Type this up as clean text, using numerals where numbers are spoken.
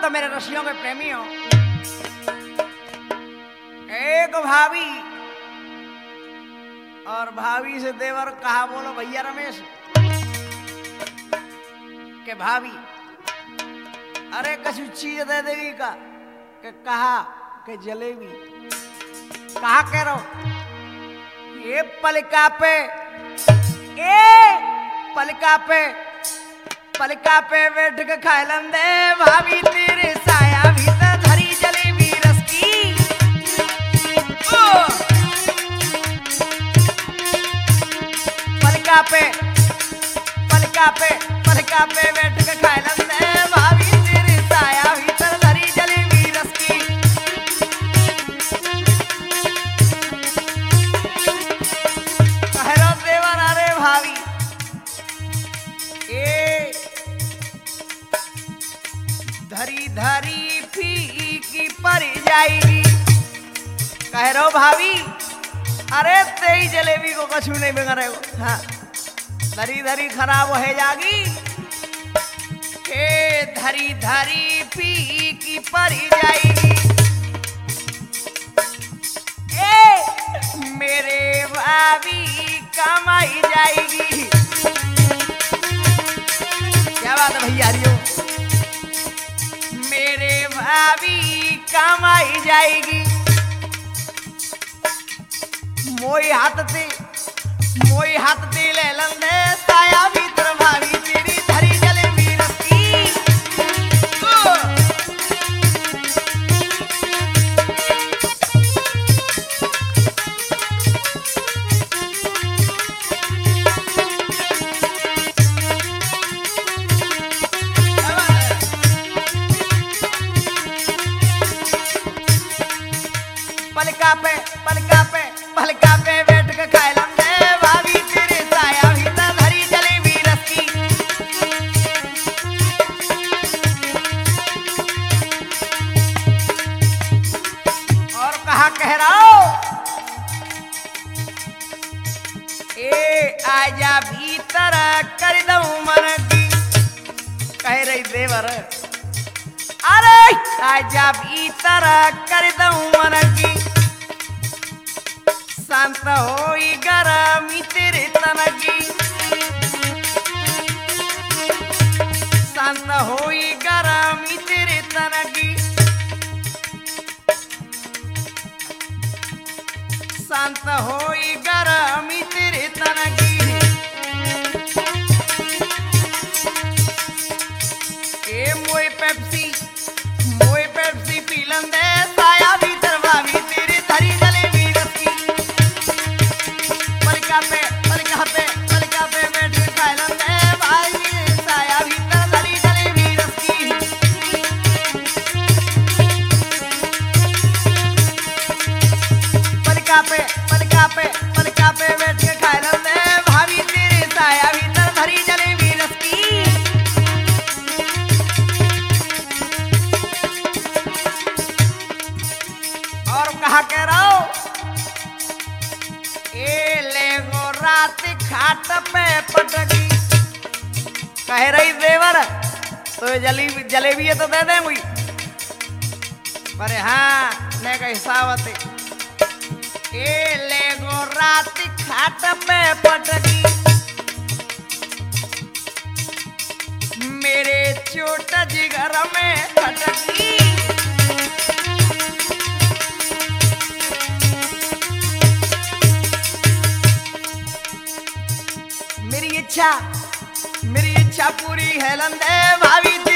तो मेरे रसियों के प्रेमी हो। एक भाभी और भाभी से देवर कहा, बोलो भैया रमेश के भाभी अरे कछु चीज दे देगी का के कहा के जलेबी। कहा कह रहा हूं ये पलका पे पलका पे बैठ के खाइलन दे भाभी तेरे साया भीतर धरी जलेबी रस की। पलका पे बैठ के खाइलन दे भाभी तेरे साया भीतर धरी जलेबी रस की। कह रो देवर अरे भाभी धरी धरी फीकी पड़ जाएगी। कह रहो भाभी अरे तेरी जलेबी को कछु नहीं बिगड़े हो। हाँ धरी धरी खराब हो जाएगी। धरी धरी फीकी पड़ जाएगी। मेरे भाभी कमाई जाएगी। क्या बात है भैया हरिओ। मेरे भाभी कमाई जाएगी। मोई हाथ ते ले लंदे साया भीतर भाभी तेरी धरी जलेबी रस की। पलका पे बैठ के खाइलन दे भाभी तेरे साया भीतर धरी जलेबी रस की। और कहा कह रहा हो आजा भीतर कर दऊं मन की। कह रही देवर अरे आजा भीतर कर दऊं मन की। शांत होई गरमी तेरे तन की। शांत होई गरमी तेरे तन की। शांत होई गरमी तेरे तन की। मोए पेप्सी पीलन दे साया भीतर भाभी तेरी धरी जलेबी रस की। पलका पे बैठ के खाइलन दे भाभी साया भीतर धरी जलेबी रस की। पलका पे बैठ के खाइलन दे भाभी तेरे साया भीतर धरी जलेबी रस की। और कहा कह रहा हूं लेगो रात खाट पे पटकी। कह रही देवर तो जलेबी है तो दे दे मुझे पर हाँ ने का हिसाब लेगो रात खाट पे पटकी। मेरे चोट जिगर में खटकी। मेरी इच्छा पूरी है लंदे भाभी।